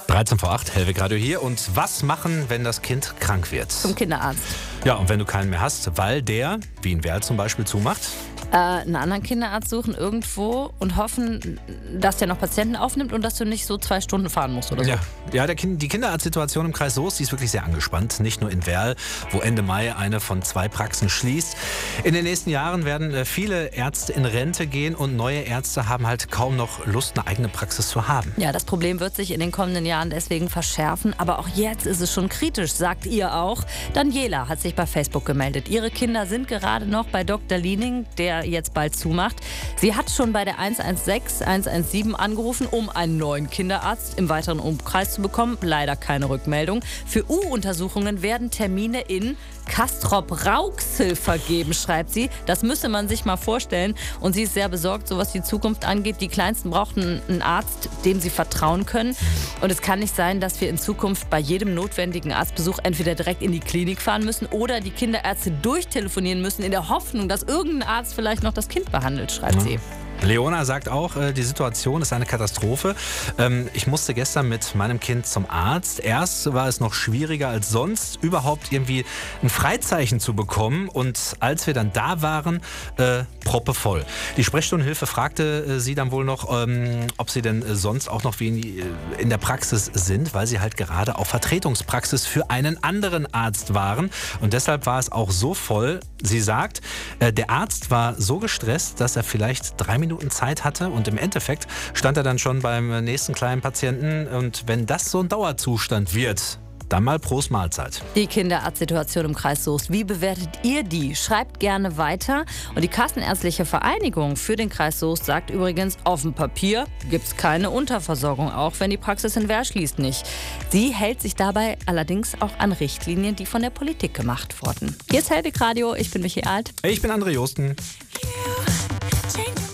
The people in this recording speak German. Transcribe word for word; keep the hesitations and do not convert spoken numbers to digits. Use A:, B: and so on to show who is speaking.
A: dreizehn vor acht, Hellwig Radio hier. Und was machen, wenn das Kind krank wird?
B: Zum Kinderarzt.
A: Ja, und wenn du keinen mehr hast, weil der, wie in Werl zum Beispiel, zumacht?
B: Äh, einen anderen Kinderarzt suchen irgendwo und hoffen, dass der noch Patienten aufnimmt und dass du nicht so zwei Stunden fahren musst oder so.
A: Ja, ja der kind, die Kinderarztsituation im Kreis Soest, die ist wirklich sehr angespannt. Nicht nur in Werl, wo Ende Mai eine von zwei Praxen schließt. In den nächsten Jahren werden äh, viele Ärzte in Rente gehen und neue Ärzte haben halt kaum noch Lust, eine eigene Praxis zu haben.
B: Ja, das Problem wird sich in den kommenden Jahren deswegen verschärfen. Aber auch jetzt ist es schon kritisch, sagt ihr auch. Daniela hat sich bei Facebook gemeldet. Ihre Kinder sind gerade noch bei Doktor Liening, der jetzt bald zumacht. Sie hat schon bei der eins eins sechs, eins eins sieben angerufen, um einen neuen Kinderarzt im weiteren Umkreis zu bekommen. Leider keine Rückmeldung. Für U-Untersuchungen werden Termine in Castrop-Rauxel vergeben, schreibt sie. Das müsse man sich mal vorstellen. Und sie ist sehr besorgt, so was die Zukunft angeht. Die Kleinsten brauchten einen Arzt, dem sie vertrauen können. Und es kann nicht sein, dass wir in Zukunft bei jedem notwendigen Arztbesuch entweder direkt in die Klinik fahren müssen oder die Kinderärzte durchtelefonieren müssen, in der Hoffnung, dass irgendein Arzt vielleicht noch das Kind behandelt, schreibt sie.
A: Leona sagt auch, äh, die Situation ist eine Katastrophe. Ähm, ich musste gestern mit meinem Kind zum Arzt. Erst war es noch schwieriger als sonst, überhaupt irgendwie ein Freizeichen zu bekommen. Und als wir dann da waren, äh, proppevoll. Die Sprechstundenhilfe fragte äh, sie dann wohl noch, ähm, ob sie denn äh, sonst auch noch wie in, äh, in der Praxis sind, weil sie halt gerade auf Vertretungspraxis für einen anderen Arzt waren. Und deshalb war es auch so voll. Sie sagt, äh, der Arzt war so gestresst, dass er vielleicht drei Minuten Zeit hatte und im Endeffekt stand er dann schon beim nächsten kleinen Patienten und wenn das so ein Dauerzustand wird, dann mal Prost Mahlzeit.
B: Die Kinderarztsituation im Kreis Soest, wie bewertet ihr die? Schreibt gerne weiter. Und die Kassenärztliche Vereinigung für den Kreis Soest sagt übrigens, auf dem Papier gibt es keine Unterversorgung, auch wenn die Praxis in Werl schließt nicht. Sie hält sich dabei allerdings auch an Richtlinien, die von der Politik gemacht wurden. Hier ist Hellwig Radio, ich bin Michi Alt.
A: Ich bin André Josten.
C: You change